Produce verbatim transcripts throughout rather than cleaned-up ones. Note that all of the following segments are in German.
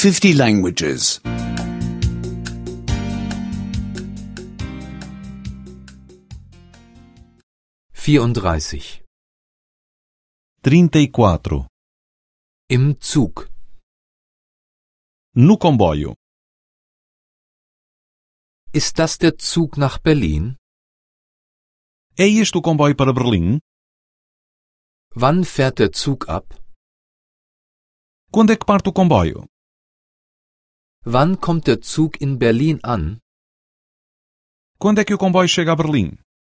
fifty languages. vierunddreißig. trinta e quatro. Im Zug. No comboio. Ist das der Zug nach Berlin? É este o comboio para Berlim? Wann fährt der Zug ab? Quando é que parte o comboio? Wann kommt der Zug in Berlin an? Quando é que o comboio chega a Berlim?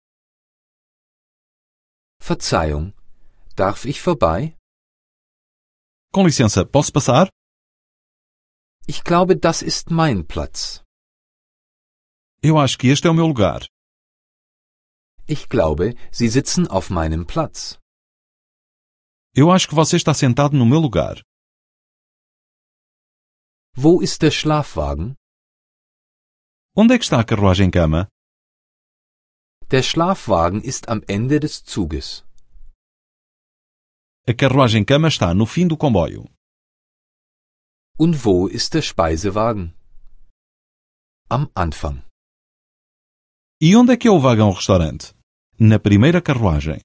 Verzeihung, darf ich vorbei? Com licença, posso passar? Ich glaube, das ist mein Platz. Eu acho que este é o meu lugar. Ich glaube, Sie sitzen auf meinem Platz. Eu acho que você está sentado no meu lugar. Wo ist der Schlafwagen? Onde é que está a carruagem-cama? Der Schlafwagen ist am Ende des Zuges. A carruagem-cama está no fim do comboio. Und wo ist der Speisewagen? Am Anfang. E onde é que é o vagão-restaurante? Na primeira carruagem.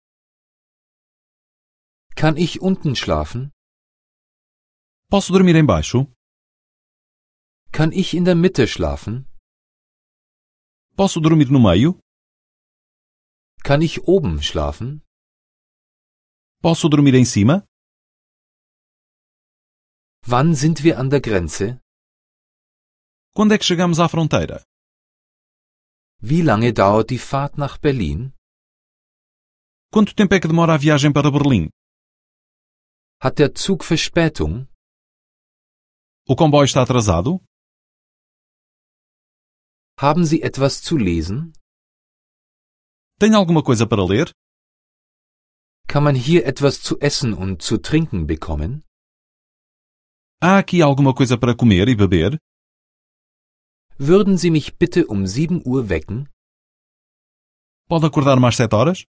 Kann ich unten schlafen? Posso dormir embaixo? Kann ich in der Mitte schlafen? Posso dormir no meio? Kann ich oben schlafen? Posso dormir em cima? Wann sind wir an der Grenze? Quando é que chegamos à fronteira? Wie lange dauert die Fahrt nach Berlin? Quanto tempo é que demora a viagem para Berlim? Hat der Zug Verspätung? O comboio está atrasado? Haben Sie etwas zu lesen? Tem alguma coisa para ler? Kann man hier etwas zu essen und zu trinken bekommen? Há aqui alguma coisa para comer e beber? Würden Sie mich bitte um sieben Uhr wecken? Pode acordar-me às sete horas?